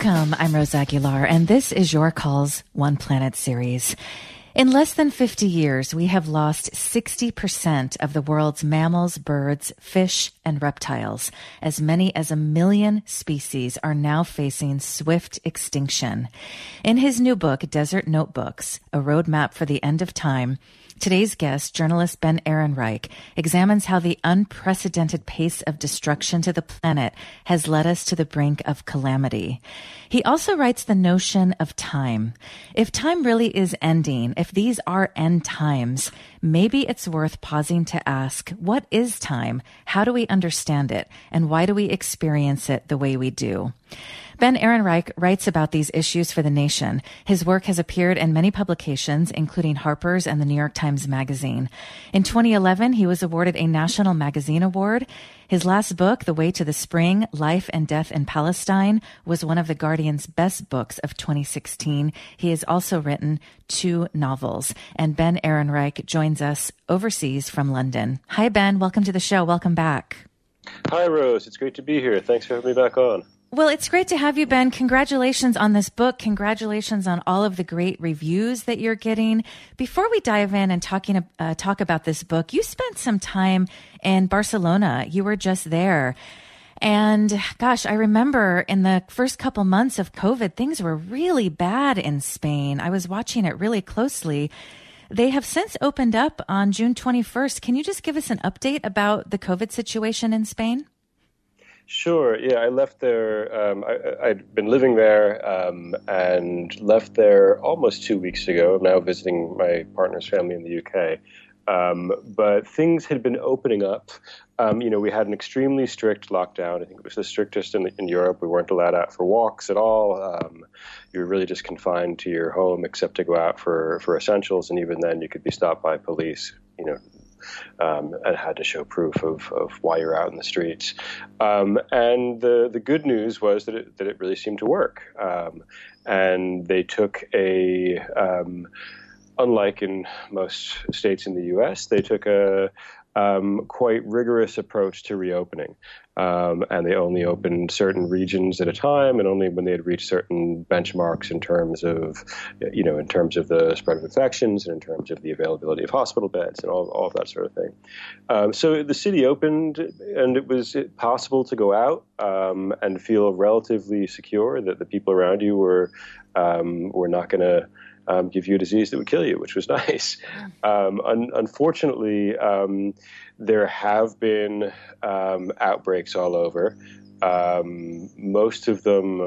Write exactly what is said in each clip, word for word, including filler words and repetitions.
Welcome, I'm Rosa Aguilar, and this is Your Calls, One Planet series. In less than fifty years, we have lost sixty percent of the world's mammals, birds, fish, and reptiles. As many as a million species are now facing swift extinction. In his new book, Desert Notebooks, A Roadmap for the End of Time, today's guest, journalist Ben Ehrenreich, examines how the unprecedented pace of destruction to the planet has led us to the brink of calamity. He also writes the notion of time. If time really is ending, if these are end times, maybe it's worth pausing to ask, what is time? How do we understand it? And why do we experience it the way we do? Ben Ehrenreich writes about these issues for The Nation. His work has appeared in many publications, including Harper's and the New York Times Magazine. In twenty eleven, he was awarded a National Magazine Award. His last book, The Way to the Spring, Life and Death in Palestine, was one of The Guardian's best books of twenty sixteen. He has also written two novels. And Ben Ehrenreich joins us overseas from London. Hi, Ben. Welcome to the show. Welcome back. Hi, Rose. It's great to be here. Thanks for having me back on. Well, it's great to have you, Ben. Congratulations on this book. Congratulations on all of the great reviews that you're getting. Before we dive in and talking uh, talk about this book, you spent some time in Barcelona. You were just there. And gosh, I remember in the first couple months of COVID, things were really bad in Spain. I was watching it really closely. They have since opened up on June twenty-first. Can you just give us an update about the COVID situation in Spain? Sure. Yeah, I left there. Um, I, I'd been living there um, and left there almost two weeks ago. I'm now visiting my partner's family in the U K. Um, but things had been opening up. Um, you know, we had an extremely strict lockdown. I think it was the strictest in, in Europe. We weren't allowed out for walks at all. Um, you were really just confined to your home except to go out for, for essentials. And even then you could be stopped by police, you know, Um, and had to show proof of, of why you're out in the streets. Um, and the, the good news was that it, that it really seemed to work. Um, and they took a, um, unlike in most states in the U S, they took a um, quite rigorous approach to reopening. Um, and they only opened certain regions at a time, and only when they had reached certain benchmarks in terms of, you know, in terms of the spread of infections and in terms of the availability of hospital beds and all, all of that sort of thing. Um, so the city opened, and it was possible to go out um, and feel relatively secure that the people around you were um, were not going to Um, give you a disease that would kill you, which was nice. Um, un- unfortunately, um, there have been um, outbreaks all over. Um, most of them,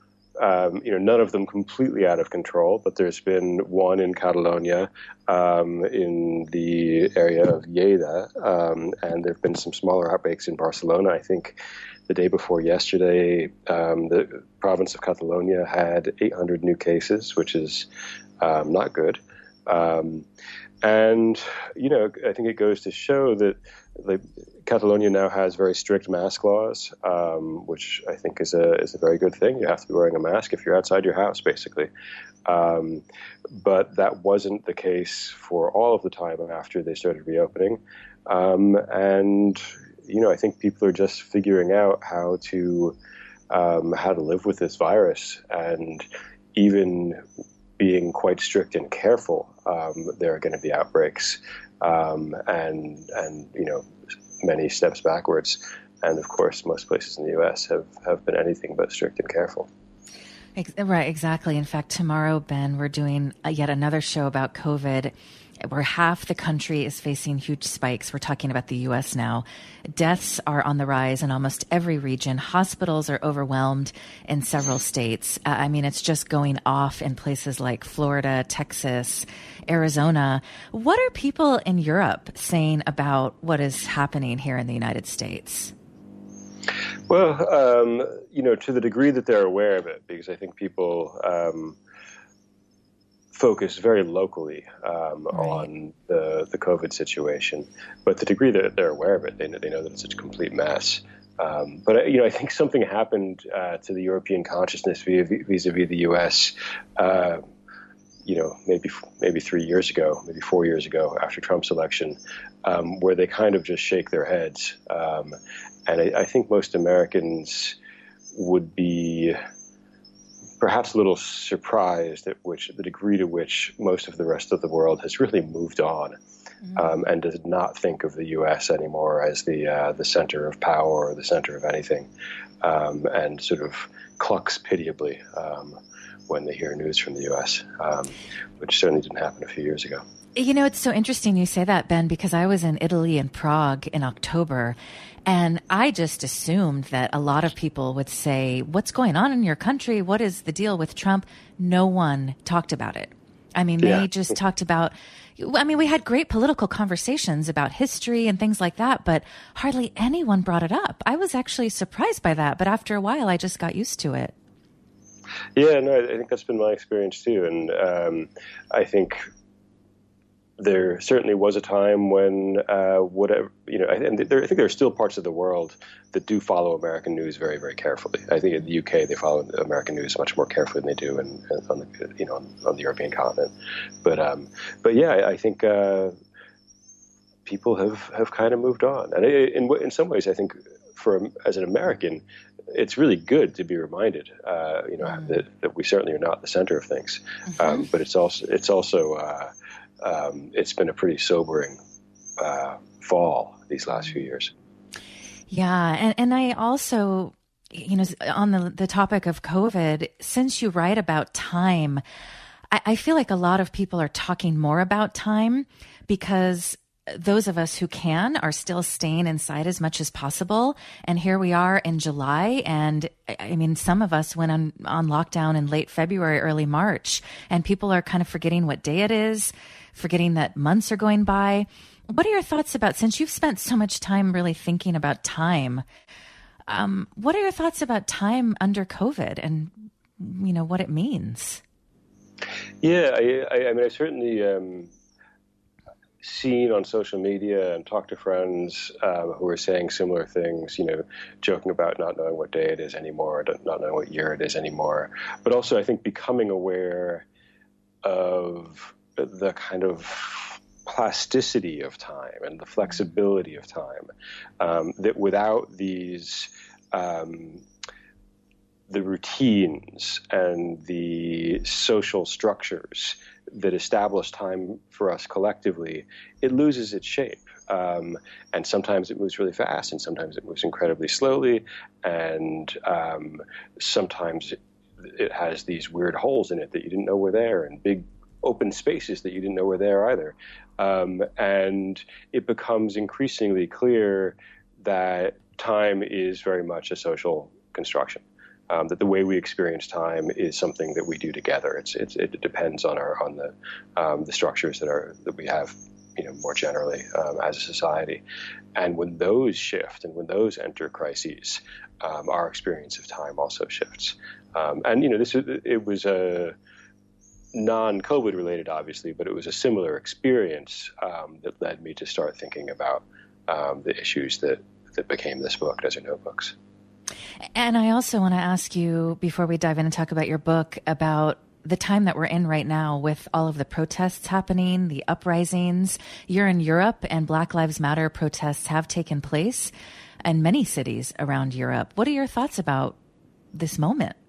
um, you know, none of them completely out of control, but there's been one in Catalonia, um, in the area of Lleida, um, and there have been some smaller outbreaks in Barcelona. I think the day before yesterday, um, the province of Catalonia had eight hundred new cases, which is um, not good. Um, and, you know, I think it goes to show that like, Catalonia now has very strict mask laws, um, which I think is a is a very good thing. You have to be wearing a mask if you're outside your house, basically. Um, but that wasn't the case for all of the time after they started reopening. Um, and you know, I think people are just figuring out how to um, how to live with this virus, and even being quite strict and careful. Um, there are going to be outbreaks, um, and and you know, many steps backwards. And of course, most places in the U S have, have been anything but strict and careful. Right, exactly. In fact, tomorrow, Ben, we're doing yet another show about COVID, where half the country is facing huge spikes. We're talking about the U S now. Deaths are on the rise in almost every region. Hospitals are overwhelmed in several states. Uh, I mean, it's just going off in places like Florida, Texas, Arizona. What are people in Europe saying about what is happening here in the United States? Well, um, you know, to the degree that they're aware of it, because I think people um, focus very locally um, right. on the, the COVID situation. But the degree that they're aware of it, they know, they know that it's a complete mess. Um, but, you know, I think something happened uh, to the European consciousness vis-a-vis the U S, uh, you know, maybe maybe three years ago, maybe four years ago after Trump's election, um, where they kind of just shake their heads. Um, and I, I think most Americans would be perhaps a little surprised at which the degree to which most of the rest of the world has really moved on, mm-hmm. um, and does not think of the U S anymore as the uh, the center of power or the center of anything, um, and sort of clucks pitiably um, when they hear news from the U S, um, which certainly didn't happen a few years ago. You know, it's so interesting you say that, Ben, because I was in Italy and Prague in October, and I just assumed that a lot of people would say, what's going on in your country? What is the deal with Trump? No one talked about it. I mean, they yeah. just talked about, I mean, we had great political conversations about history and things like that, but hardly anyone brought it up. I was actually surprised by that, but after a while, I just got used to it. Yeah, no, I think that's been my experience too. And um, I think there certainly was a time when uh, whatever, you know, and there, I think there are still parts of the world that do follow American news very, very carefully. I think in the U K they follow American news much more carefully than they do in, on the, you know, on, on the European continent. But, um, but yeah, I, I think uh, people have, have kind of moved on, and in in some ways, I think for as an American, it's really good to be reminded, uh, you know, mm. that, that we certainly are not the center of things. Mm-hmm. Um, but it's also it's also uh, Um, it's been a pretty sobering uh, fall these last few years. Yeah. And, and I also, you know, on the, the topic of COVID, since you write about time, I, I feel like a lot of people are talking more about time because those of us who can are still staying inside as much as possible. And here we are in July. And I mean, some of us went on, on lockdown in late February, early March, and people are kind of forgetting what day it is, forgetting that months are going by. What are your thoughts about, since you've spent so much time really thinking about time, um, what are your thoughts about time under COVID and, you know, what it means? Yeah, I, I, I mean, I certainly, um, seen on social media and talked to friends um, who are saying similar things, you know, joking about not knowing what day it is anymore, not knowing what year it is anymore, but also I think becoming aware of the kind of plasticity of time and the flexibility of time, um, that without these um, the routines and the social structures that establish time for us collectively, it loses its shape. Um, and sometimes it moves really fast, and sometimes it moves incredibly slowly, and um, sometimes it, it has these weird holes in it that you didn't know were there, and big open spaces that you didn't know were there either. Um, and it becomes increasingly clear that time is very much a social construction. Um, that the way we experience time is something that we do together. It's, it's it depends on our on the um, the structures that are that we have, you know, more generally um, as a society. And when those shift and when those enter crises, um, our experience of time also shifts. Um, and you know, this it was a non-COVID related, obviously, but it was a similar experience um, that led me to start thinking about um, the issues that that became this book, Desert Notebooks. And I also want to ask you, before we dive in and talk about your book, about the time that we're in right now with all of the protests happening, the uprisings. You're in Europe, and Black Lives Matter protests have taken place in many cities around Europe. What are your thoughts about this moment?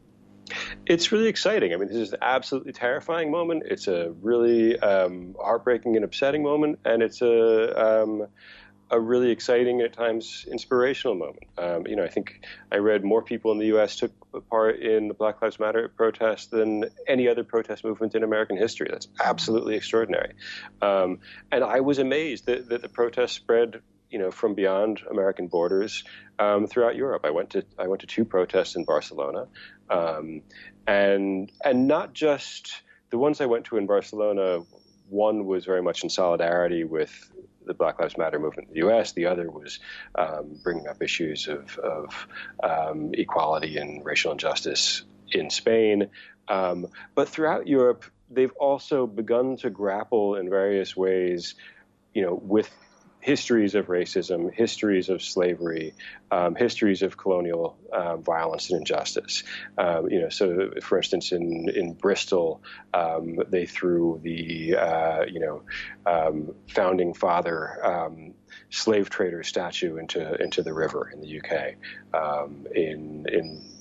It's really exciting. I mean, this is an absolutely terrifying moment. It's a really um, heartbreaking and upsetting moment, and it's a um, a really exciting, at times inspirational moment. Um, you know, I think I read more people in the U S took part in the Black Lives Matter protest than any other protest movement in American history. That's absolutely extraordinary. Um, and I was amazed that, that the protests spread, you know, from beyond American borders um, throughout Europe. I went to I went to two protests in Barcelona, um, and and not just the ones I went to in Barcelona. One was very much in solidarity with the Black Lives Matter movement in the U S. The other was um, bringing up issues of, of um, equality and racial injustice in Spain. Um, but throughout Europe, they've also begun to grapple in various ways, you know, with histories of racism, histories of slavery, um, histories of colonial um, violence and injustice. Um, you know, so for instance, in in Bristol, um, they threw the uh, you know um, founding father um, slave trader statue into into the river in the U K. Um, in in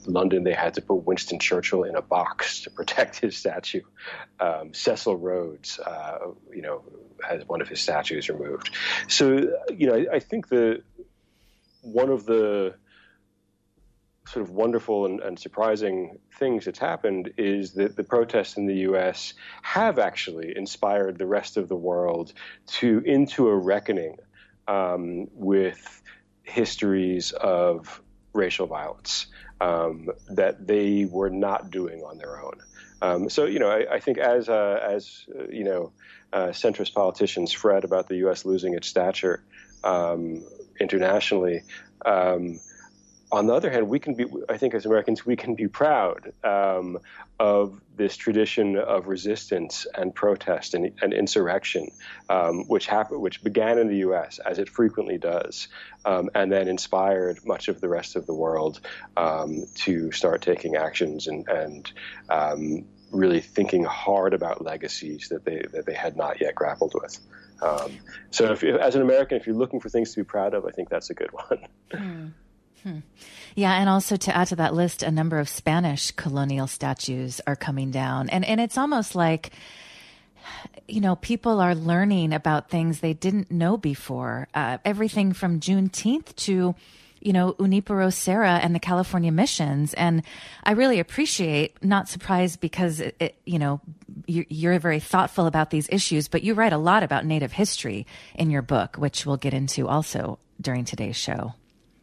London, they had to put Winston Churchill in a box to protect his statue. Um, Cecil Rhodes, uh, you know, has one of his statues removed. So, you know, I, I think the one of the sort of wonderful and, and surprising things that's happened is that the protests in the U S have actually inspired the rest of the world to into a reckoning um, with histories of racial violence um, that they were not doing on their own. Um, so, you know, I, I think as uh, as uh, you know, uh, centrist politicians fret about the U S losing its stature um, internationally. Um, On the other hand, we can be, I think as Americans, we can be proud um, of this tradition of resistance and protest and, and insurrection, um, which happened, which began in the U S, as it frequently does, um, and then inspired much of the rest of the world um, to start taking actions and, and um, really thinking hard about legacies that they that they had not yet grappled with. Um, so, if, as an American, if you're looking for things to be proud of, I think that's a good one. Hmm. Hmm. Yeah, and also to add to that list, a number of Spanish colonial statues are coming down. And and it's almost like, you know, people are learning about things they didn't know before. Uh, everything from Juneteenth to, you know, Junipero Serra and the California missions. And I really appreciate, not surprised because, it, it, you know, you're, you're very thoughtful about these issues, but you write a lot about Native history in your book, which we'll get into also during today's show.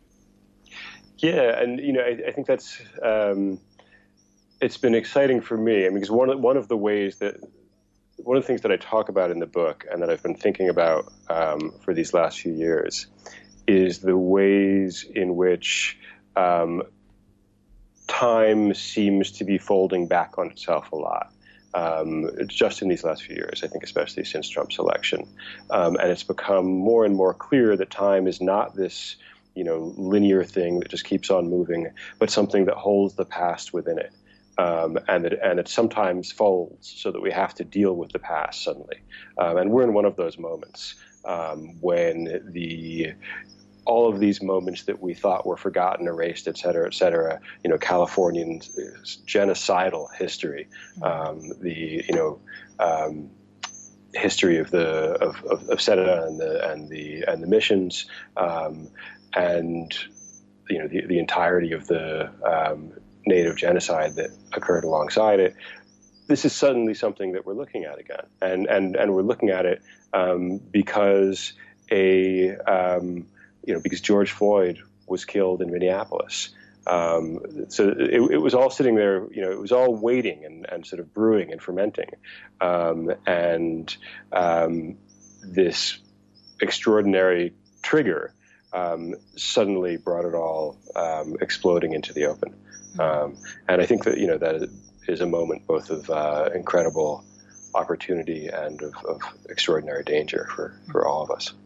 Yeah, and you know, I, I think that's um, it's been exciting for me. I mean, because one of, one of the ways that one of the things that I talk about in the book, and that I've been thinking about um, for these last few years, is the ways in which um, time seems to be folding back on itself a lot. Um, just in these last few years, I think, especially since Trump's election, um, and it's become more and more clear that time is not this, you know, linear thing that just keeps on moving, but something that holds the past within it. Um, and that, and it sometimes folds so that we have to deal with the past suddenly. Um, and we're in one of those moments um, when the, all of these moments that we thought were forgotten, erased, et cetera, et cetera, you know, Californian genocidal history, um, the, you know, um, history of the, of, of, of Senator and the, and the, and the missions, um, and you know the, the entirety of the um, Native genocide that occurred alongside it. This is suddenly something that we're looking at again, and and and we're looking at it um, because a um, you know because George Floyd was killed in Minneapolis. Um, so it, it was all sitting there, you know, it was all waiting and, and sort of brewing and fermenting, um, and um, this extraordinary trigger Um, suddenly brought it all um, exploding into the open. Um, and I think that, you know, that is a moment both of uh, incredible opportunity and of, of extraordinary danger for, for all of us.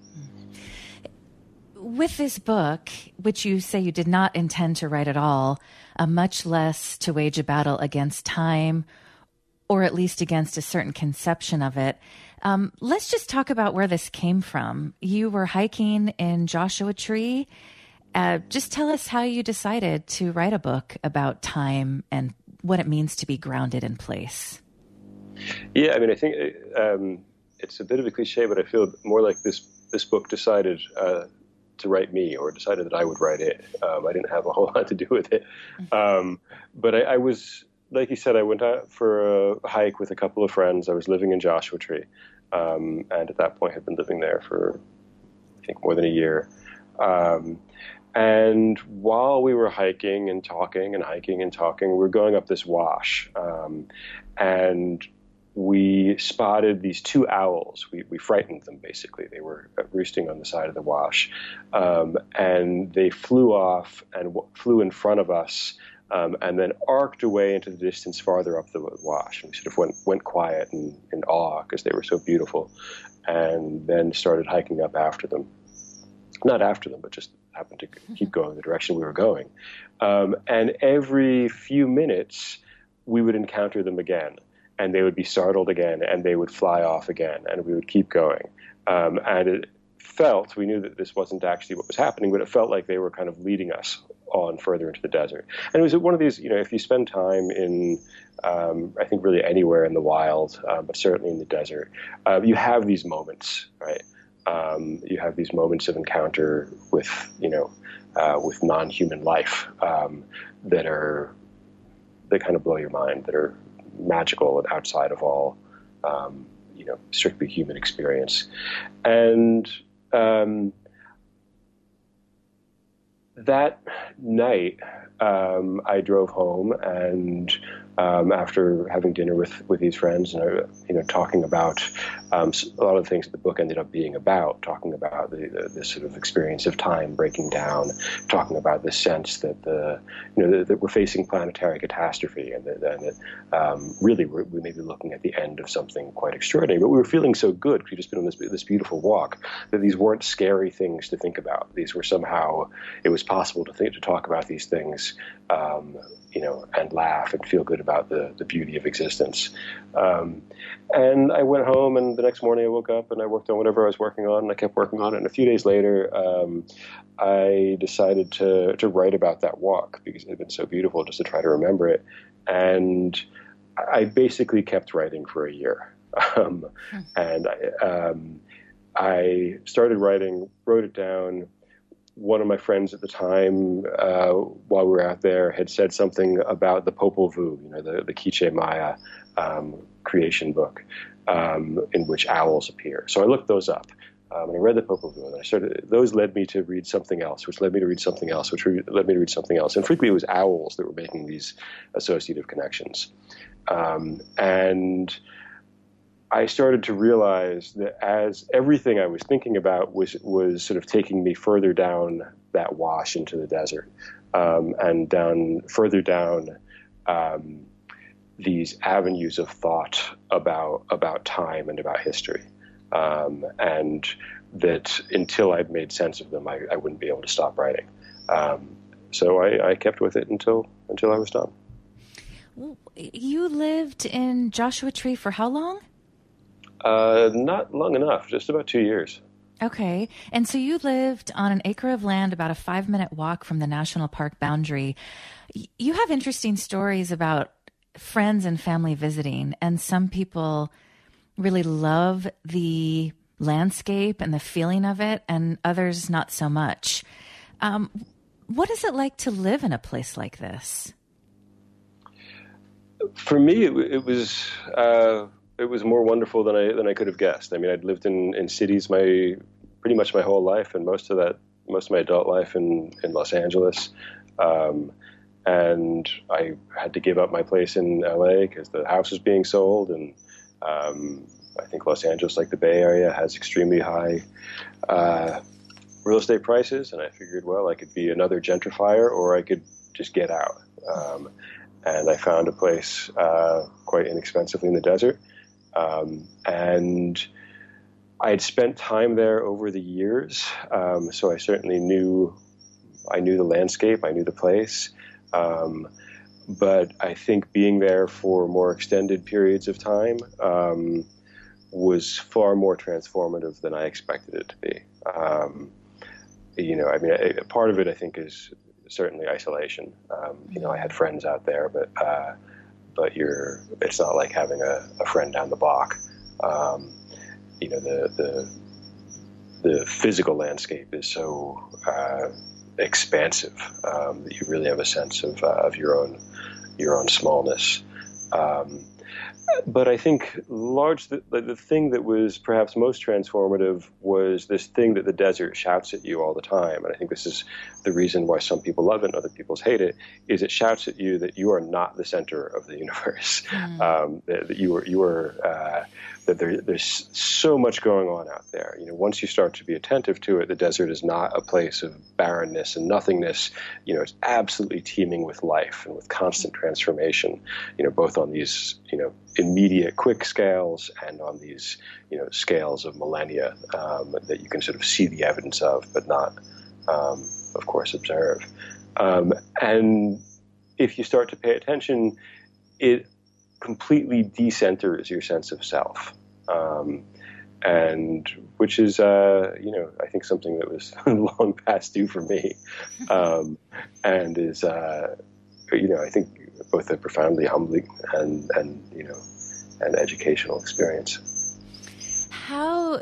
With this book, which you say you did not intend to write at all, uh, much less to wage a battle against time, or at least against a certain conception of it, Um, let's just talk about where this came from. You were hiking in Joshua Tree. Uh, just tell us how you decided to write a book about time and what it means to be grounded in place. Yeah, I mean, I think um, it's a bit of a cliche, but I feel more like this this book decided uh, to write me, or decided that I would write it. Um, I didn't have a whole lot to do with it. Um, but I, I was, like you said, I went out for a hike with a couple of friends. I was living in Joshua Tree. Um, and at that point had been living there for, I think, more than a year. Um, and while we were hiking and talking and hiking and talking, we were going up this wash. Um, and we spotted these two owls. We, we frightened them, basically. They were roosting on the side of the wash. Um, and they flew off and w- flew in front of us, Um, and then arced away into the distance farther up the wash. And we sort of went, went quiet and in awe because they were so beautiful, and then started hiking up after them. Not after them, but just happened to keep going the direction we were going. Um, and every few minutes, we would encounter them again, and they would be startled again, and they would fly off again, and we would keep going. Um, and it felt, we knew that this wasn't actually what was happening, but it felt like they were kind of leading us on further into the desert. And it was one of these, you know, if you spend time in, um, I think really anywhere in the wild, uh, but certainly in the desert, uh, you have these moments, right? Um, you have these moments of encounter with, you know, uh, with non-human life um, that are, that kind of blow your mind, that are magical and outside of all, um, you know, strictly human experience. And um, that night, um, I drove home, and um, after having dinner with, with these friends, and uh, you know, talking about um, a lot of the things that the book ended up being about, talking about the, the, this sort of experience of time breaking down, talking about the sense that the you know that, that we're facing planetary catastrophe, and that, and that um, really we're, we may be looking at the end of something quite extraordinary. But we were feeling so good because we'd just been on this this beautiful walk that these weren't scary things to think about. These were somehow it was possible to think to talk about these things, um, you know, and laugh and feel good about the, the beauty of existence. Um, and I went home, and the next morning I woke up and I worked on whatever I was working on, and I kept working on it. And a few days later, um, I decided to, to write about that walk because it had been so beautiful, just to try to remember it. And I basically kept writing for a year. Um, hmm. And I, um, I started writing, wrote it down. One of my friends at the time, uh, while we were out there, had said something about the Popol Vuh, you know, the, the Quiché Maya um, creation book, um, in which owls appear. So I looked those up, um, and I read the Popol Vuh, and I started. Those led me to read something else, which led me to read something else, which re- led me to read something else. And frequently, it was owls that were making these associative connections, um, and I started to realize that as everything I was thinking about was was sort of taking me further down that wash into the desert, um, and down further down um, these avenues of thought about about time and about history, um, and that until I'd made sense of them, I, I wouldn't be able to stop writing. Um, so I, I kept with it until until I was done. You lived in Joshua Tree for how long? Uh, not long enough, just about two years. Okay. And so you lived on an acre of land about a five minute walk from the national park boundary. You have interesting stories about friends and family visiting, and some people really love the landscape and the feeling of it, and others not so much. Um, what is it like to live in a place like this? For me, it, it was... Uh, It was more wonderful than I than I could have guessed. I mean, I'd lived in, in cities my pretty much my whole life, and most of that most of my adult life in, in Los Angeles. Um, and I had to give up my place in L A because the house was being sold, and um, I think Los Angeles, like the Bay Area, has extremely high uh, real estate prices. And I figured, well, I could be another gentrifier, or I could just get out. Um, and I found a place uh, quite inexpensively in the desert. Um, and I had spent time there over the years, um, so I certainly knew, I knew the landscape, I knew the place, um, but I think being there for more extended periods of time um, was far more transformative than I expected it to be. Um, you know, I mean, a, part of it I think is certainly isolation. Um, you know, I had friends out there, but uh, but you're, it's not like having a, a friend down the block. Um, you know, the, the, the physical landscape is so, uh, expansive, um, that you really have a sense of, uh, of your own, your own smallness. Um, but I think large, the, the thing that was perhaps most transformative was this thing that the desert shouts at you all the time. And I think this is the reason why some people love it and other people hate it, is it shouts at you that you are not the center of the universe. Mm. Um, that, that you are, you are, uh, that there, there's so much going on out there. You know, once you start to be attentive to it, the desert is not a place of barrenness and nothingness. You know, it's absolutely teeming with life and with constant transformation, you know, both on these, you know, immediate quick scales and on these, you know, scales of millennia, um, that you can sort of see the evidence of, but not, um, of course, observe. Um, and if you start to pay attention, it completely decenters your sense of self. Um, and which is, uh, you know, I think something that was long past due for me, um, and is, uh, you know, I think both a profoundly humbling and, and you know, an educational experience. How,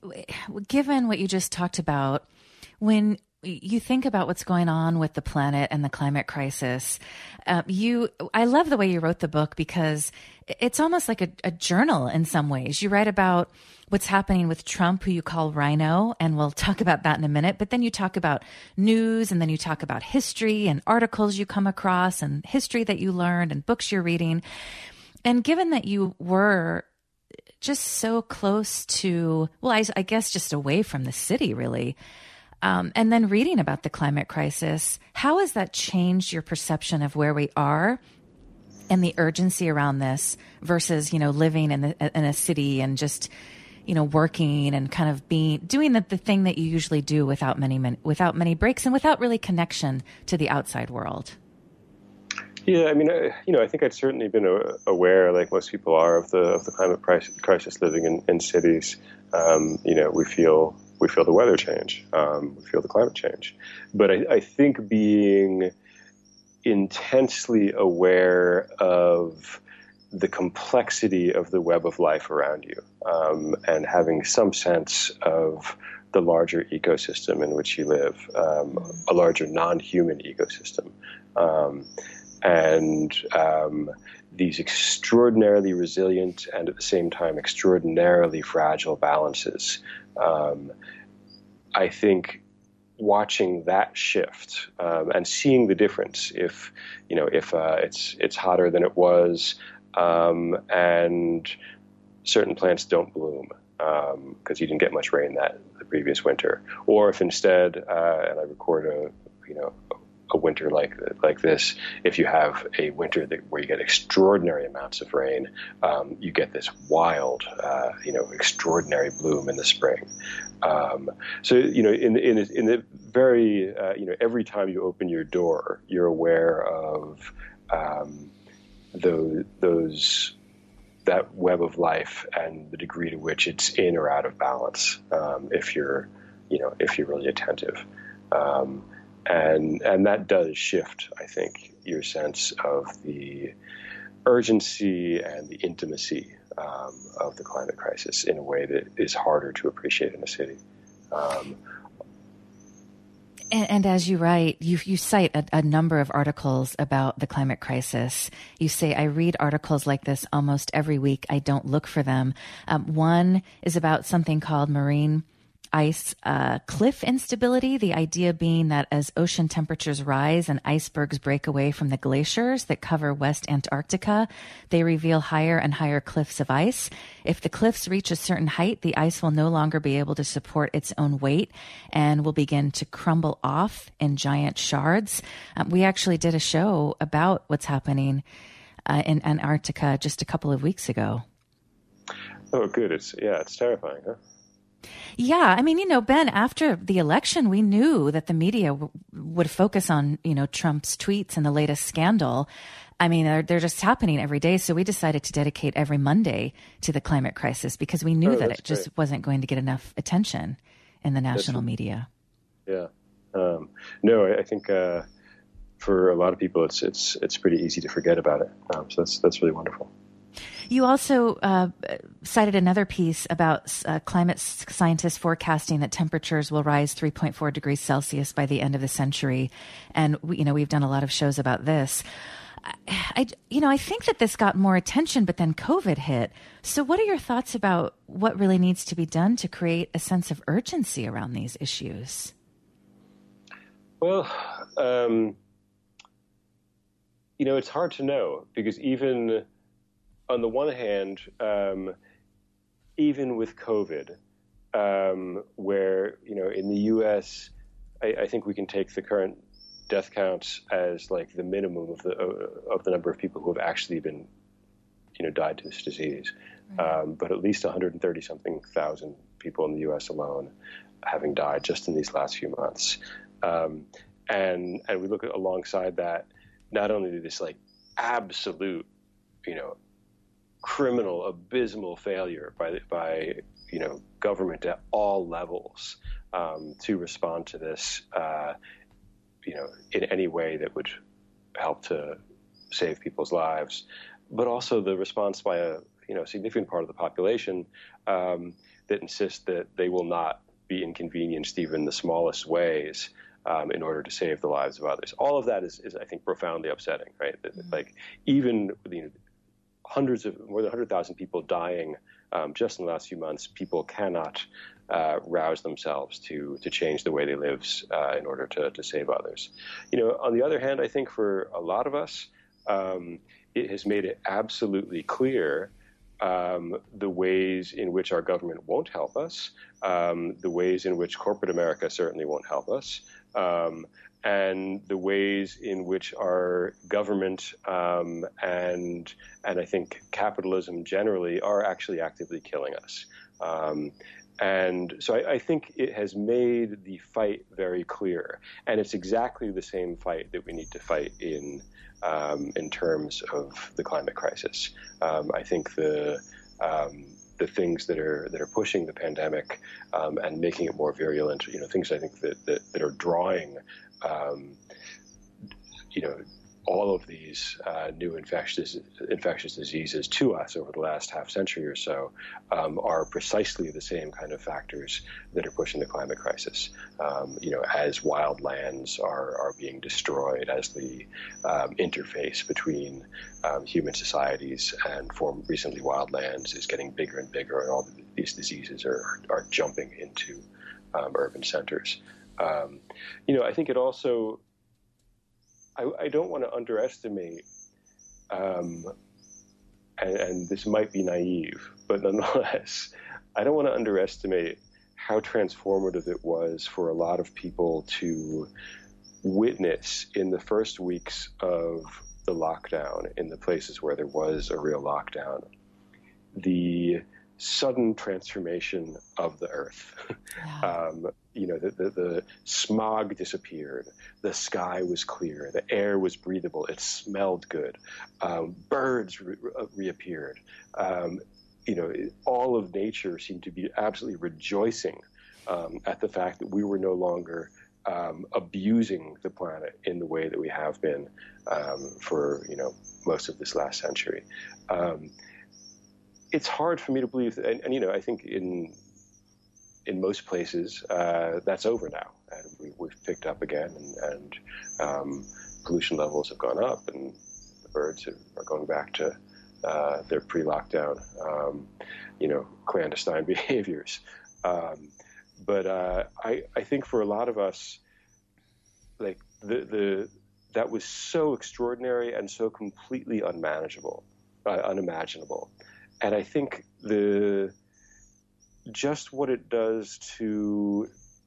given what you just talked about, when you think about what's going on with the planet and the climate crisis, uh, you, I love the way you wrote the book because it's almost like a, a journal in some ways. You write about what's happening with Trump, who you call Rhino, and we'll talk about that in a minute. But then you talk about news, and then you talk about history and articles you come across and history that you learned and books you're reading. And given that you were just so close to, well, I, I guess just away from the city, really, Um, and then reading about the climate crisis, how has that changed your perception of where we are and the urgency around this versus, you know, living in, the, in a city and just, you know, working and kind of being, doing the, the thing that you usually do without many, many, without many breaks and without really connection to the outside world? Yeah, I mean, I, you know, I think I'd certainly been aware, like most people are, of the of the climate crisis living in, in cities. Um, you know, we feel we feel the weather change, um, we feel the climate change. But I, I think being intensely aware of the complexity of the web of life around you, um, and having some sense of the larger ecosystem in which you live, um, a larger non-human ecosystem. Um, and um, these extraordinarily resilient and at the same time extraordinarily fragile balances. Um, I think watching that shift um, and seeing the difference, if you know, if uh, it's it's hotter than it was, um, and certain plants don't bloom because um, you didn't get much rain that the previous winter, or if instead, uh, and I record a you know. a winter like like this, if you have a winter that, where you get extraordinary amounts of rain, um, you get this wild, uh, you know, extraordinary bloom in the spring. Um, so, you know, in in in the very, uh, you know, every time you open your door, you're aware of um, those those that web of life and the degree to which it's in or out of balance. Um, if you're, you know, if you're really attentive. Um, And and that does shift, I think, your sense of the urgency and the intimacy um, of the climate crisis in a way that is harder to appreciate in a city. Um, and, and as you write, you you cite a, a number of articles about the climate crisis. You say, I read articles like this almost every week. I don't look for them. Um, one is about something called marine ice uh, cliff instability, the idea being that as ocean temperatures rise and icebergs break away from the glaciers that cover West Antarctica, they reveal higher and higher cliffs of ice. If the cliffs reach a certain height, the ice will no longer be able to support its own weight and will begin to crumble off in giant shards. Um, we actually did a show about what's happening uh, in Antarctica just a couple of weeks ago. Oh, good. It's yeah, it's terrifying, huh? Yeah. I mean, you know, Ben, after the election, we knew that the media w- would focus on, you know, Trump's tweets and the latest scandal. I mean, they're, they're just happening every day. So we decided to dedicate every Monday to the climate crisis because we knew oh, that it great. just wasn't going to get enough attention in the national that's, media. Yeah. Um, no, I, I think uh, for a lot of people, it's it's it's pretty easy to forget about it. Um, so that's that's really wonderful. You also uh, cited another piece about uh, climate scientists forecasting that temperatures will rise three point four degrees Celsius by the end of the century. And, we, you know, we've done a lot of shows about this. I, I, you know, I think that this got more attention, but then COVID hit. So what are your thoughts about what really needs to be done to create a sense of urgency around these issues? Well, um, you know, it's hard to know because even... on the one hand, um, even with COVID, um, where, you know, in the U S, I, I think we can take the current death counts as like the minimum of the uh, of the number of people who have actually been, you know, died to this disease. Right. Um, but at least one hundred thirty something thousand people in the U S alone having died just in these last few months. Um, and and we look at alongside that, not only this like absolute, you know, criminal, abysmal failure by by you know government at all levels um, to respond to this, uh, you know, in any way that would help to save people's lives, but also the response by a you know significant part of the population um, that insists that they will not be inconvenienced even in the smallest ways um, in order to save the lives of others. All of that is, is I think, profoundly upsetting, right? Mm-hmm. Like even you know, hundreds of more than one hundred thousand people dying um, just in the last few months, people cannot uh, rouse themselves to to change the way they live uh, in order to to save others. You know, on the other hand, I think for a lot of us, um, it has made it absolutely clear Um, the ways in which our government won't help us, um, the ways in which corporate America certainly won't help us, um, and the ways in which our government um, and and I think capitalism generally are actually actively killing us. Um, and so I, I think it has made the fight very clear, and it's exactly the same fight that we need to fight in um, in terms of the climate crisis. Um, I think the um, the things that are that are pushing the pandemic um, and making it more virulent, you know, things I think that that, that are drawing, um, you know, all of these uh, new infectious infectious diseases to us over the last half century or so um, are precisely the same kind of factors that are pushing the climate crisis. Um, you know, as wild lands are are being destroyed, as the um, interface between um, human societies and former recently wild lands is getting bigger and bigger, and all these diseases are are jumping into um, urban centers. Um, you know, I think it also. I, I don't want to underestimate, um, and, and this might be naive, but nonetheless, I don't want to underestimate how transformative it was for a lot of people to witness in the first weeks of the lockdown, in the places where there was a real lockdown, the sudden transformation of the earth. Yeah. Um, you know, the, the, the smog disappeared, the sky was clear, the air was breathable, it smelled good, um, birds re- reappeared. Um, you know, all of nature seemed to be absolutely rejoicing um, at the fact that we were no longer um, abusing the planet in the way that we have been um, for, you know, most of this last century. Um, It's hard for me to believe, that, and, and you know, I think in in most places uh, that's over now, and we, we've picked up again, and, and um, pollution levels have gone up, and the birds are, are going back to uh, their pre-lockdown, um, you know, clandestine behaviors. Um, but uh, I, I think for a lot of us, like the the that was so extraordinary and so completely unmanageable, uh, unimaginable. And I think the just what it does to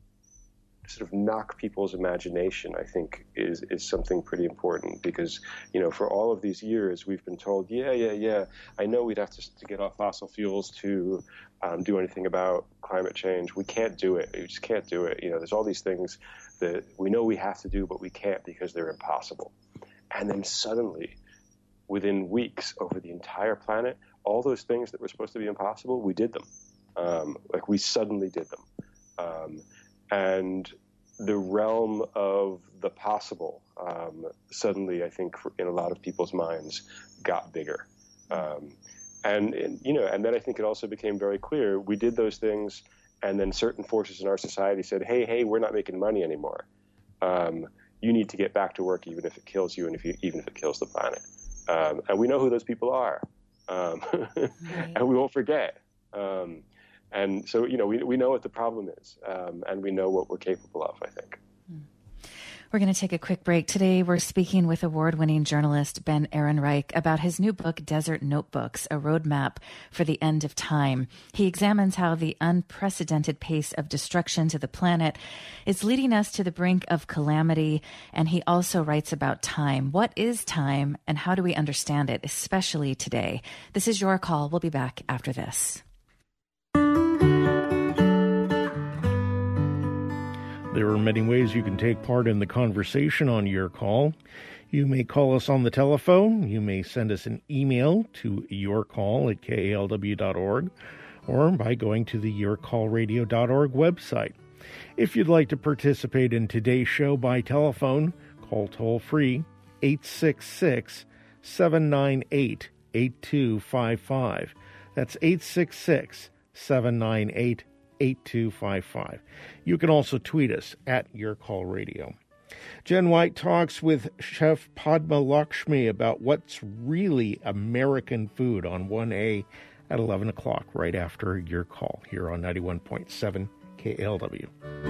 sort of knock people's imagination, I think, is is something pretty important, because, you know, for all of these years we've been told, yeah, yeah, yeah, I know we'd have to, to get off fossil fuels to um, do anything about climate change. We can't do it. We just can't do it. You know, there's all these things that we know we have to do, but we can't because they're impossible. And then suddenly, within weeks, over the entire planet, all those things that were supposed to be impossible, we did them. Um, like we suddenly did them. Um, and the realm of the possible um, suddenly, I think, for, in a lot of people's minds, got bigger. Um, and, and, you know, and then I think it also became very clear we did those things, and then certain forces in our society said, hey, hey, we're not making money anymore. Um, you need to get back to work even if it kills you and if you, even if it kills the planet. Um, and we know who those people are. Um, right. And we won't forget. Um, and so, you know, we we know what the problem is, um, and we know what we're capable of, I think. We're going to take a quick break. Today, we're speaking with award-winning journalist Ben Ehrenreich about his new book, Desert Notebooks, A Roadmap for the End of Time. He examines how the unprecedented pace of destruction to the planet is leading us to the brink of calamity, and he also writes about time. What is time, and how do we understand it, especially today? This is Your Call. We'll be back after this. There are many ways you can take part in the conversation on Your Call. You may call us on the telephone. You may send us an email to yourcall at K A L W dot org or by going to the your call radio dot org website. If you'd like to participate in today's show by telephone, call toll-free eight six six, seven nine eight, eight two five five. That's eight six six, seven nine eight, eight two five five. You can also tweet us at Your Call Radio. Jen White talks with Chef Padma Lakshmi about what's really American food on one A at eleven o'clock, right after Your Call, here on ninety-one point seven K A L W.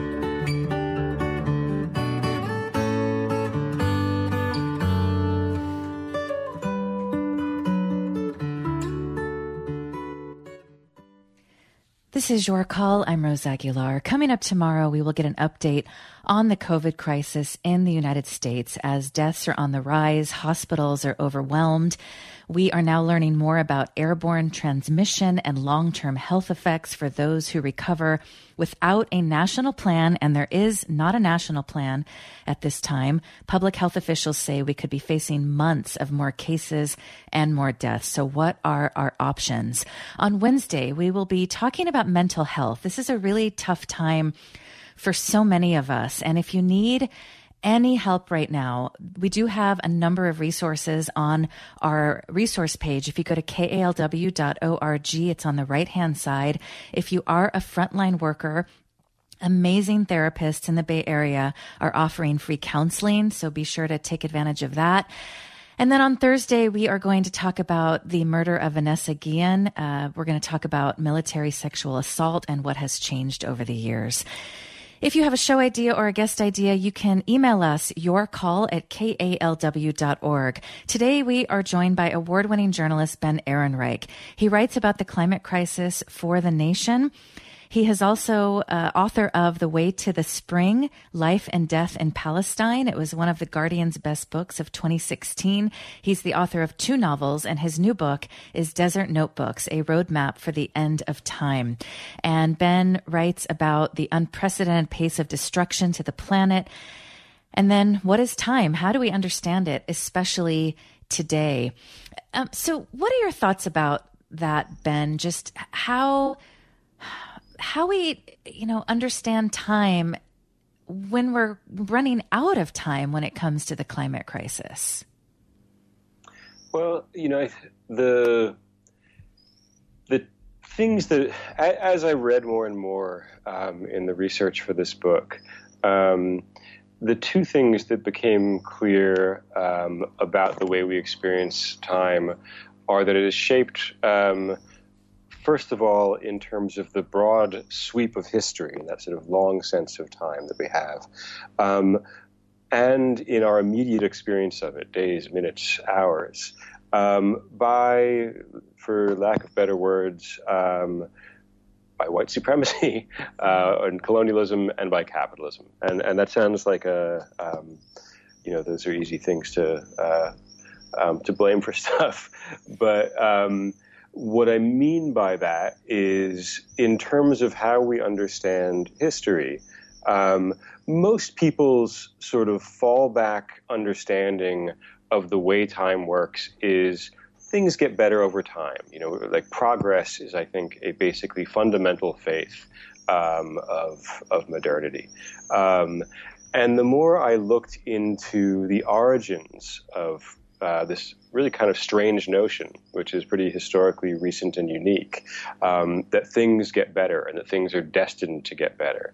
This is Your Call. I'm Rose Aguilar. Coming up tomorrow, we will get an update on the COVID crisis in the United States as deaths are on the rise, hospitals are overwhelmed. We are now learning more about airborne transmission and long-term health effects for those who recover without a national plan, and there is not a national plan at this time. Public health officials say we could be facing months of more cases and more deaths. So what are our options? On Wednesday, we will be talking about mental health. This is a really tough time for so many of us, and if you need any help right now, we do have a number of resources on our resource page. If you go to K A L W dot org, it's on the right-hand side. If you are a frontline worker, amazing therapists in the Bay Area are offering free counseling, so be sure to take advantage of that. And then on Thursday, we are going to talk about the murder of Vanessa Guillen. Uh, we're going to talk about military sexual assault and what has changed over the years. If you have a show idea or a guest idea, you can email us your call at K A L W dot org. Today, we are joined by award-winning journalist Ben Ehrenreich. He writes about the climate crisis for The Nation. He is also uh, author of The Way to the Spring, Life and Death in Palestine. It was one of the Guardian's best books of twenty sixteen. He's the author of two novels, and his new book is Desert Notebooks, a roadmap for the end of time. And Ben writes about the unprecedented pace of destruction to the planet. And then what is time? How do we understand it, especially today? Um, so what are your thoughts about that, Ben? Just how... how we, you know, understand time when we're running out of time when it comes to the climate crisis? Well, you know, the the things that, as I read more and more um, in the research for this book, um, the two things that became clear um, about the way we experience time are that it is shaped um, first of all, in terms of the broad sweep of history, that sort of long sense of time that we have, um, and in our immediate experience of it, days, minutes, hours, um, by, for lack of better words, um, by white supremacy uh, and colonialism, and by capitalism. And and that sounds like a, um, you know, those are easy things to uh, um, to blame for stuff, but um, what I mean by that is, in terms of how we understand history, um, most people's sort of fallback understanding of the way time works is things get better over time. You know, like progress is, I think, a basically fundamental faith um, of of modernity. Um, and the more I looked into the origins of Uh, this really kind of strange notion, which is pretty historically recent and unique, um, that things get better and that things are destined to get better.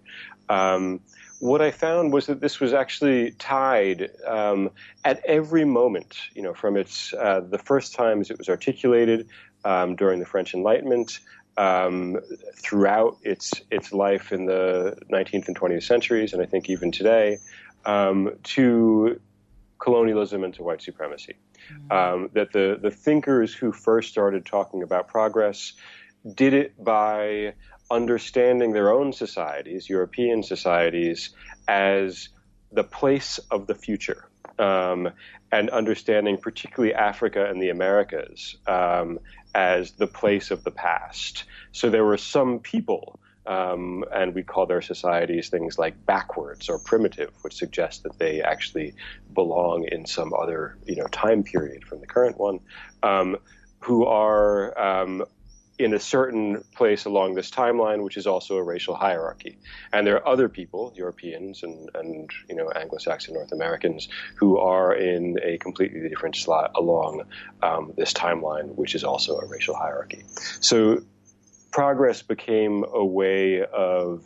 Um, what I found was that this was actually tied um, at every moment, you know, from its uh, the first times it was articulated um, during the French Enlightenment, um, throughout its its life in the nineteenth and twentieth centuries, and I think even today, um, to colonialism and to white supremacy. Mm-hmm. Um, that the, the thinkers who first started talking about progress did it by understanding their own societies, European societies, as the place of the future, um, and understanding particularly Africa and the Americas um, as the place of the past. So there were some people Um, and we call their societies things like backwards or primitive, which suggests that they actually belong in some other, you know, time period from the current one, um, who are um, in a certain place along this timeline, which is also a racial hierarchy. And there are other people, Europeans and, and you know, Anglo-Saxon North Americans, who are in a completely different slot along um, this timeline, which is also a racial hierarchy. So progress became a way of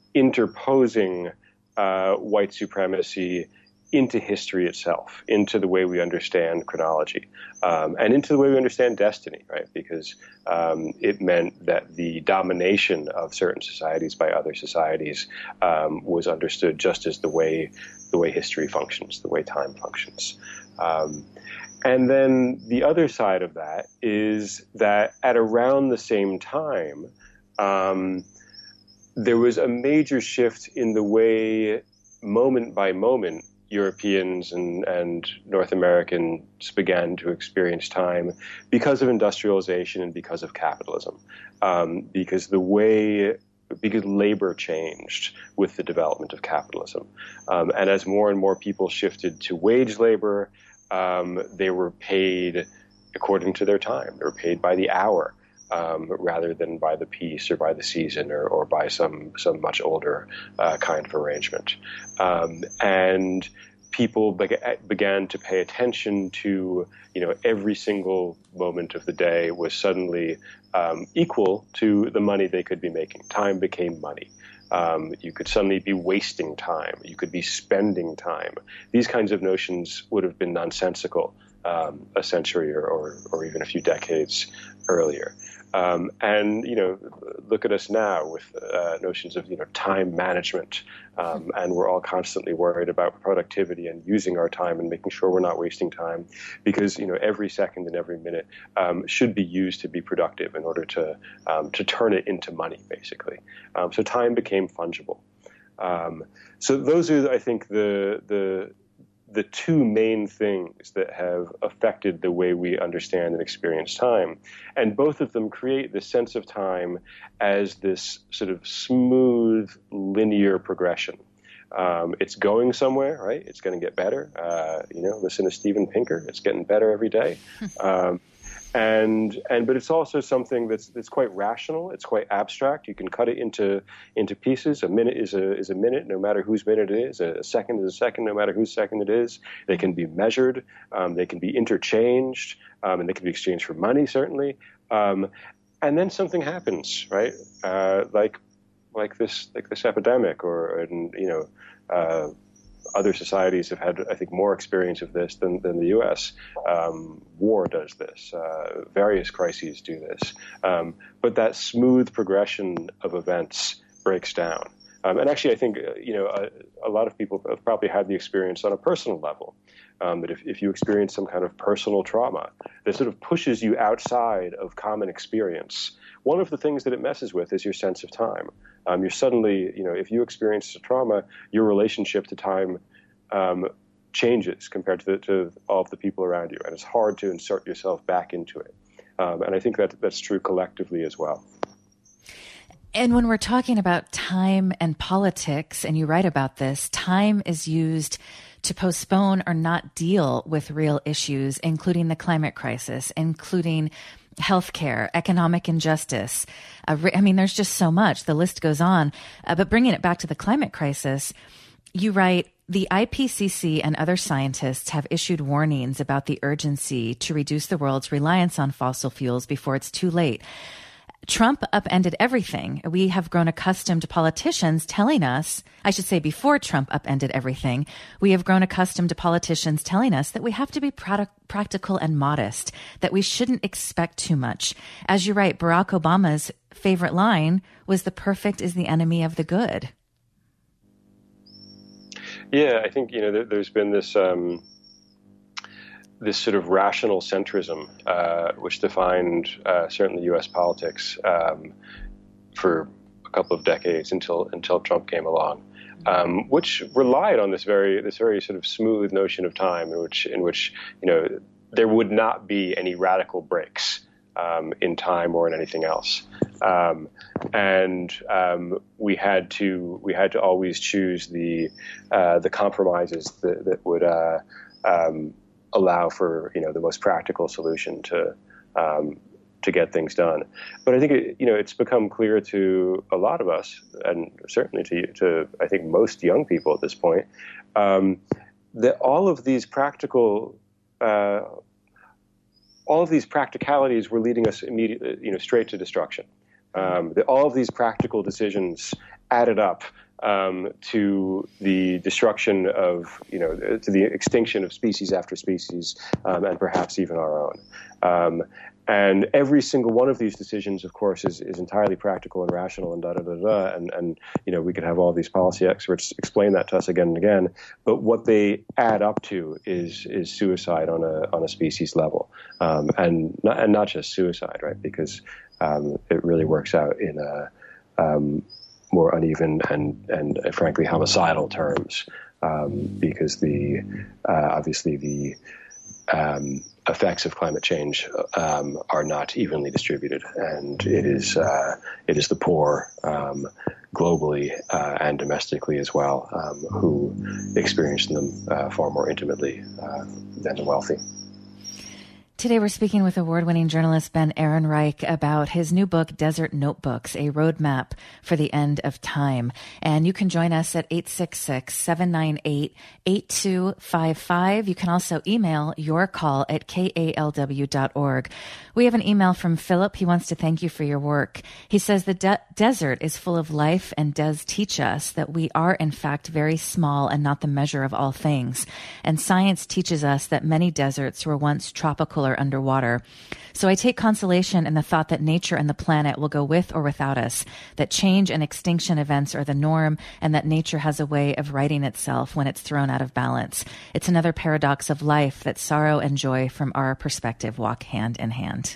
interposing uh, white supremacy into history itself, into the way we understand chronology, um, and into the way we understand destiny, right? Because um, it meant that the domination of certain societies by other societies um, was understood just as the way the way history functions, the way time functions. Um, And then the other side of that is that at around the same time, um, there was a major shift in the way, moment by moment, Europeans and, and North Americans began to experience time because of industrialization and because of capitalism. Um, because the way, because labor changed with the development of capitalism. Um, and as more and more people shifted to wage labor, Um, they were paid according to their time. They were paid by the hour um, rather than by the piece or by the season or, or by some some much older uh, kind of arrangement. Um, and people be- began to pay attention to, you know, every single moment of the day was suddenly um, equal to the money they could be making. Time became money. Um, you could suddenly be wasting time. You could be spending time. These kinds of notions would have been nonsensical um, a century or, or, or even a few decades earlier. Um, and, you know, look at us now with uh, notions of, you know, time management. Um, and we're all constantly worried about productivity and using our time and making sure we're not wasting time because, you know, every second and every minute um, should be used to be productive in order to um, to turn it into money, basically. Um, so time became fungible. Um, so those are, I think, the the the two main things that have affected the way we understand and experience time. And both of them create this sense of time as this sort of smooth, linear progression. Um, it's going somewhere, right? It's going to get better. Uh, you know, listen to Steven Pinker. It's getting better every day. Um, And and but it's also something that's that's quite rational. It's quite abstract. You can cut it into into pieces. A minute is a is a minute, no matter whose minute it is. A second is a second, no matter whose second it is. They can be measured. Um, they can be interchanged, um, and they can be exchanged for money, certainly. Um, and then something happens, right? Uh, like like this like this epidemic, or and, you know. Uh, Other societies have had, I think, more experience of this than, than the U S. Um, war does this. Uh, various crises do this. Um, but that smooth progression of events breaks down. Um, and actually, I think, uh, you know, a, a lot of people have probably had the experience on a personal level. Um, that if, if you experience some kind of personal trauma that sort of pushes you outside of common experience, one of the things that it messes with is your sense of time. Um, you're suddenly, you know, if you experience a trauma, your relationship to time um, changes compared to, the, to all of the people around you, and it's hard to insert yourself back into it. Um, and I think that that's true collectively as well. And when we're talking about time and politics, and you write about this, time is used to postpone or not deal with real issues, including the climate crisis, including healthcare, economic injustice. Uh, I mean, there's just so much. The list goes on. Uh, but bringing it back to the climate crisis, you write, the I P C C and other scientists have issued warnings about the urgency to reduce the world's reliance on fossil fuels before it's too late. Trump upended everything. We have grown accustomed to politicians telling us, I should say before Trump upended everything, we have grown accustomed to politicians telling us that we have to be product, practical and modest, that we shouldn't expect too much. As you write, Barack Obama's favorite line was, "The perfect is the enemy of the good." Yeah, I think, you know, there, there's been this... Um this sort of rational centrism, uh, which defined uh, certainly U S politics um, for a couple of decades until until Trump came along, um, which relied on this very this very sort of smooth notion of time, in which in which you know there would not be any radical breaks um, in time or in anything else. Um, and um, we had to we had to always choose the uh, the compromises that, that would uh, um, allow for you know the most practical solution to um, to get things done. But I think it, you know it's become clear to a lot of us, and certainly to to I think most young people at this point, um, that all of these practical uh, all of these practicalities were leading us immediately, you know, straight to destruction. Um, that all of these practical decisions added up um, to the destruction of, you know, to the extinction of species after species, um, and perhaps even our own. Um, and every single one of these decisions, of course, is, is entirely practical and rational and da da da da. And, and you know, we could have all these policy experts explain that to us again and again. But what they add up to is is suicide on a on a species level, um, and not, and not just suicide, right? Because um, it really works out in a um, more uneven and and uh, frankly homicidal terms, um, because the uh, obviously the um, effects of climate change um, are not evenly distributed, and it is uh, it is the poor um, globally uh, and domestically as well um, who experience them uh, far more intimately uh, than the wealthy. Today we're speaking with award-winning journalist Ben Ehrenreich about his new book, Desert Notebooks, a roadmap for the end of time. And you can join us at eight six six, seven nine eight, eight two five five. You can also email your call at K A L W dot org. We have an email from Philip. He wants to thank you for your work. He says the de- desert is full of life and does teach us that we are, in fact, very small and not the measure of all things. And science teaches us that many deserts were once tropical or underwater. So I take consolation in the thought that nature and the planet will go with or without us, that change and extinction events are the norm, and that nature has a way of righting itself when it's thrown out of balance. It's another paradox of life that sorrow and joy from our perspective walk hand in hand.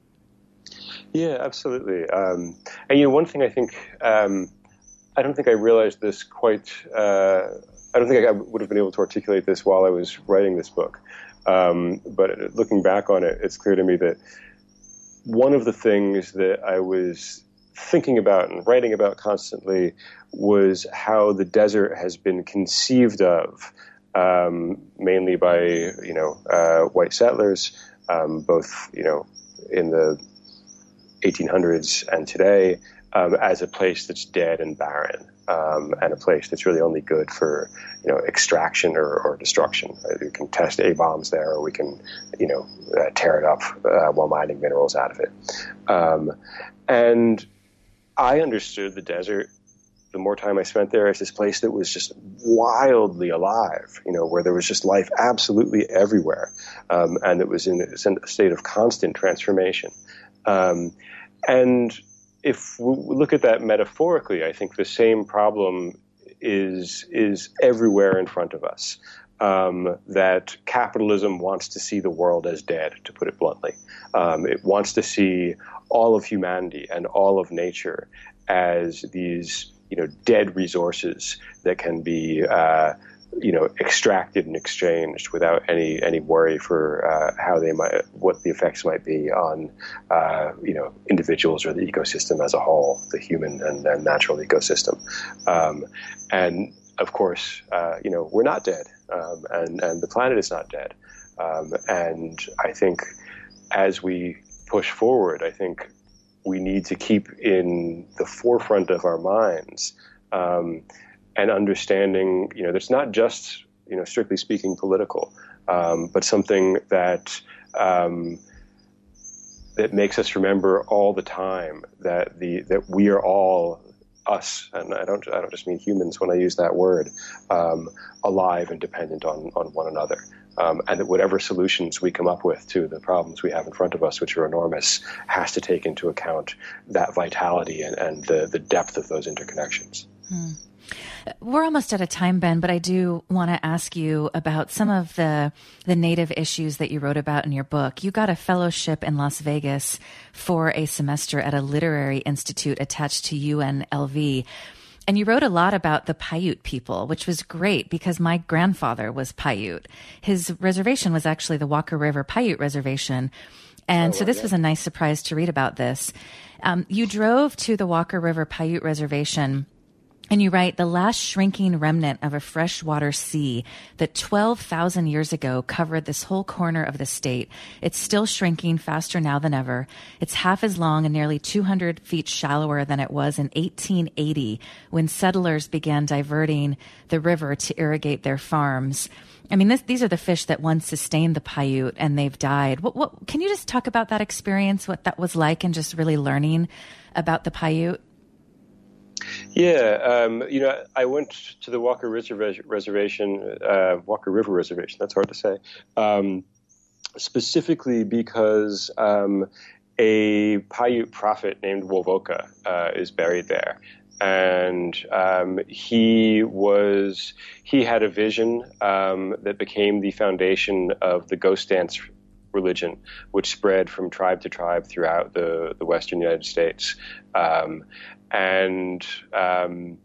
Yeah, absolutely. Um, and, you know, one thing I think, um, I don't think I realized this quite, uh, I don't think I would have been able to articulate this while I was writing this book. Um, but looking back on it, it's clear to me that one of the things that I was thinking about and writing about constantly was how the desert has been conceived of, um, mainly by, you know, uh, white settlers, um, both, you know, in the eighteen hundreds and today, um, as a place that's dead and barren, um, and a place that's really only good for, you know, extraction or, or destruction. Right? We can test A-bombs there, or we can, you know, uh, tear it up uh, while mining minerals out of it. Um, and I understood the desert, the more time I spent there, as this place that was just wildly alive, you know, where there was just life absolutely everywhere, um, and it was in a state of constant transformation. Um, and if we look at that metaphorically, I think the same problem is is everywhere in front of us. Um, that capitalism wants to see the world as dead, to put it bluntly. Um, it wants to see all of humanity and all of nature as these, you know, dead resources that can be, uh, you know, extracted and exchanged without any any worry for uh, how they might, what the effects might be on, uh, you know, individuals or the ecosystem as a whole, the human and, and natural ecosystem. Um, and of course, uh, you know, we're not dead, um, and and the planet is not dead. Um, and I think as we push forward, I think we need to keep in the forefront of our minds. Um, And understanding, you know, that's not just, you know, strictly speaking political, um, but something that um, that makes us remember all the time that the that we are all us, and I don't I don't just mean humans when I use that word, um, alive and dependent on on one another, um, and that whatever solutions we come up with to the problems we have in front of us, which are enormous, has to take into account that vitality and, and the the depth of those interconnections. Hmm. We're almost out of time, Ben, but I do want to ask you about some of the the native issues that you wrote about in your book. You got a fellowship in Las Vegas for a semester at a literary institute attached to U N L V. And you wrote a lot about the Paiute people, which was great because my grandfather was Paiute. His reservation was actually the Walker River Paiute Reservation. And oh, so this yeah. was a nice surprise to read about this. Um, you drove to the Walker River Paiute Reservation, and you write, the last shrinking remnant of a freshwater sea that twelve thousand years ago covered this whole corner of the state. It's still shrinking faster now than ever. It's half as long and nearly two hundred feet shallower than it was in eighteen eighty when settlers began diverting the river to irrigate their farms. I mean, this, these are the fish that once sustained the Paiute, and they've died. What, what, can you just talk about that experience, what that was like, and just really learning about the Paiute? Yeah, um, you know, I went to the Walker Reserva- Reservation, uh, Walker River Reservation, that's hard to say, um, specifically because um, a Paiute prophet named Wovoka uh, is buried there. And um, he was, he had a vision um, that became the foundation of the ghost dance religion, which spread from tribe to tribe throughout the, the Western United States. Um, and um,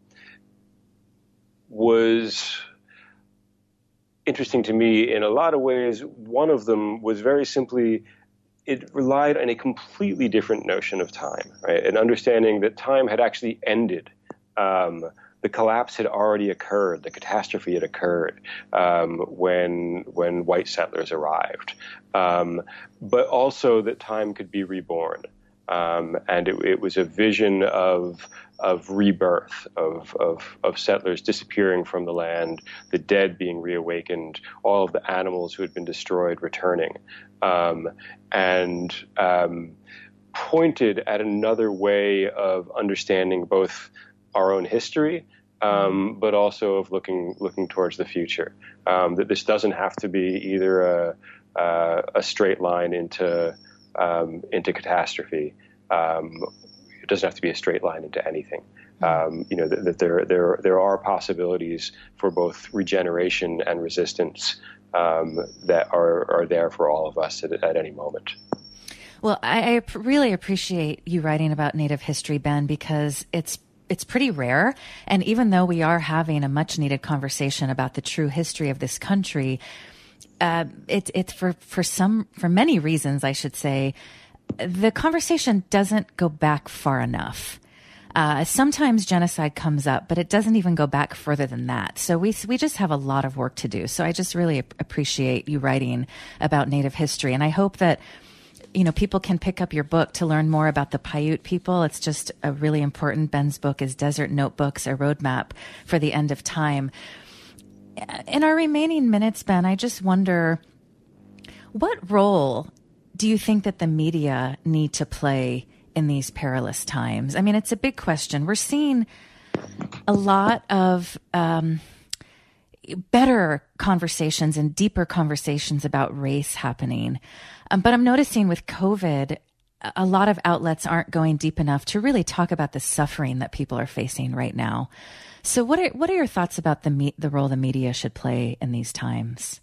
was interesting to me in a lot of ways. One of them was very simply, it relied on a completely different notion of time, right? An understanding that time had actually ended. Um, the collapse had already occurred. The catastrophe had occurred um, when when white settlers arrived, um, but also that time could be reborn. Um, and it, it was a vision of of rebirth, of, of of settlers disappearing from the land, the dead being reawakened, all of the animals who had been destroyed returning, um, and um, pointed at another way of understanding both our own history, um, but also of looking looking towards the future. Um, that this doesn't have to be either a a, a straight line into um, into catastrophe. Um, it doesn't have to be a straight line into anything. Um, you know, that, that there there there are possibilities for both regeneration and resistance um, that are are there for all of us at, at any moment. Well, I, I really appreciate you writing about Native history, Ben, because it's it's pretty rare. And even though we are having a much needed conversation about the true history of this country, uh, it's it's for for some for many reasons, I should say, the conversation doesn't go back far enough. Uh, sometimes genocide comes up, but it doesn't even go back further than that. So we we just have a lot of work to do. So I just really appreciate you writing about Native history. And I hope that, you know, people can pick up your book to learn more about the Paiute people. It's just a really important. Ben's book is Desert Notebooks, a roadmap for the end of time. In our remaining minutes, Ben, I just wonder, what role do you think that the media need to play in these perilous times? I mean, it's a big question. We're seeing a lot of um, better conversations and deeper conversations about race happening. Um, but I'm noticing with COVID, a lot of outlets aren't going deep enough to really talk about the suffering that people are facing right now. So what are what are your thoughts about the me- the role the media should play in these times?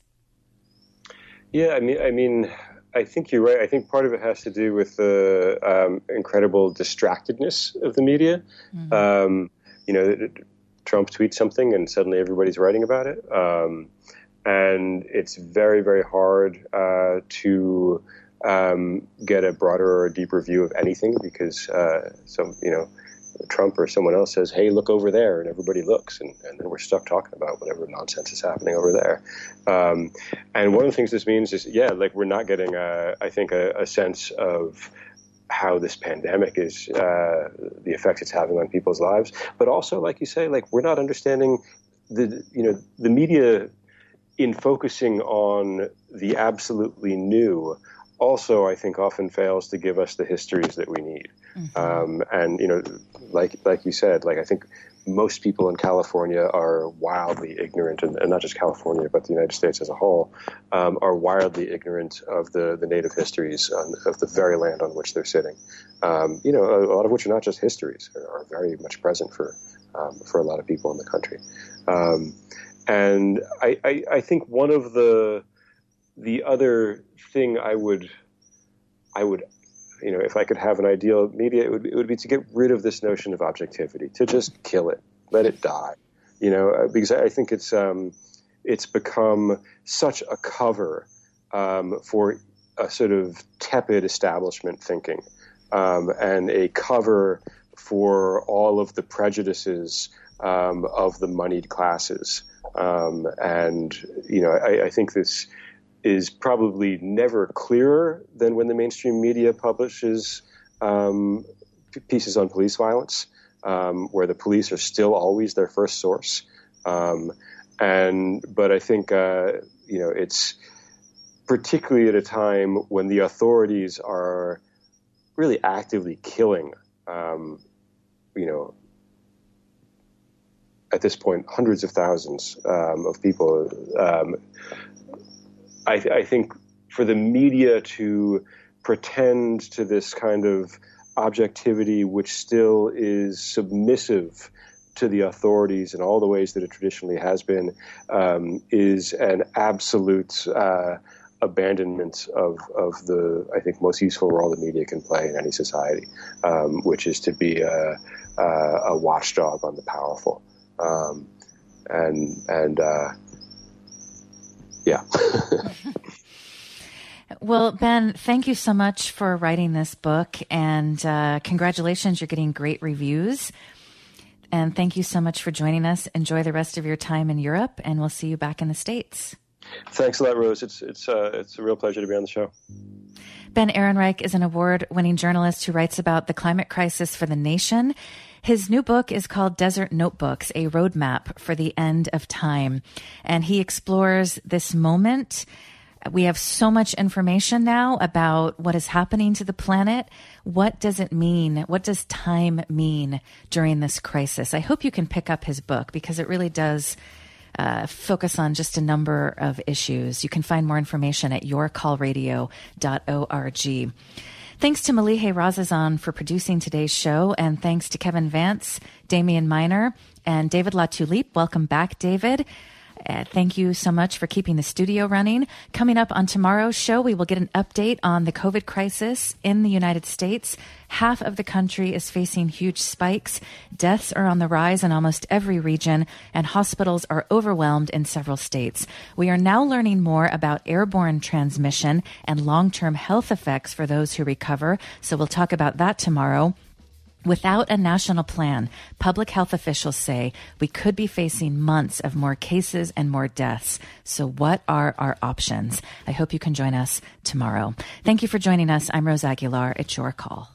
Yeah, I mean, I mean, I think you're right. I think part of it has to do with the um, incredible distractedness of the media. Mm-hmm. Um, you know, Trump tweets something and suddenly everybody's writing about it. Um, and it's very, very hard uh, to um, get a broader or deeper view of anything because uh, some, you know, Trump or someone else says, hey, look over there, and everybody looks, and, and then we're stuck talking about whatever nonsense is happening over there. Um, and one of the things this means is, yeah, like we're not getting, a, I think, a, a sense of how this pandemic is, uh, the effect it's having on people's lives. But also, like you say, like we're not understanding the, you know, the media in focusing on the absolutely new also, I think, often fails to give us the histories that we need. Mm-hmm. Um, and, you know, like like you said, like I think most people in California are wildly ignorant, and, and not just California, but the United States as a whole, um, are wildly ignorant of the, the native histories on, of the very land on which they're sitting. Um, you know, a, a lot of which are not just histories, are, are very much present for um, for a lot of people in the country. Um, and I, I, I think one of the the other thing I would I would you know, if I could have an ideal media, it would be, it would be to get rid of this notion of objectivity, to just kill it, let it die, you know, because I think it's um, it's become such a cover um, for a sort of tepid establishment thinking um, and a cover for all of the prejudices um, of the moneyed classes. Um, and, you know, I, I think this is probably never clearer than when the mainstream media publishes um, p- pieces on police violence, um, where the police are still always their first source. Um, and but I think, uh, you know, it's particularly at a time when the authorities are really actively killing, um, you know, at this point, hundreds of thousands um, of people. Um, I, th- I think for the media to pretend to this kind of objectivity, which still is submissive to the authorities in all the ways that it traditionally has been, um, is an absolute uh, abandonment of, of the, I think, most useful role the media can play in any society, um, which is to be a, a, a watchdog on the powerful. Um, and, and, uh, yeah. Well, Ben, thank you so much for writing this book, and, uh, congratulations. You're getting great reviews, and thank you so much for joining us. Enjoy the rest of your time in Europe, and we'll see you back in the States. Thanks a lot, Rose. It's, it's, uh, it's a real pleasure to be on the show. Ben Ehrenreich is an award-winning journalist who writes about the climate crisis for the nation. His new book is called Desert Notebooks, a roadmap for the end of time. And he explores this moment. We have so much information now about what is happening to the planet. What does it mean? What does time mean during this crisis? I hope you can pick up his book because it really does uh, focus on just a number of issues. You can find more information at your call radio dot org. Thanks to Malihe Razazan for producing today's show, and thanks to Kevin Vance, Damian Miner, and David Latulippe. Welcome back, David. Uh, thank you so much for keeping the studio running. Coming up on tomorrow's show, we will get an update on the COVID crisis in the United States. Half of the country is facing huge spikes. Deaths are on the rise in almost every region, and hospitals are overwhelmed in several states. We are now learning more about airborne transmission and long-term health effects for those who recover, so we'll talk about that tomorrow. Without a national plan, public health officials say we could be facing months of more cases and more deaths. So what are our options? I hope you can join us tomorrow. Thank you for joining us. I'm Rose Aguilar. It's your call.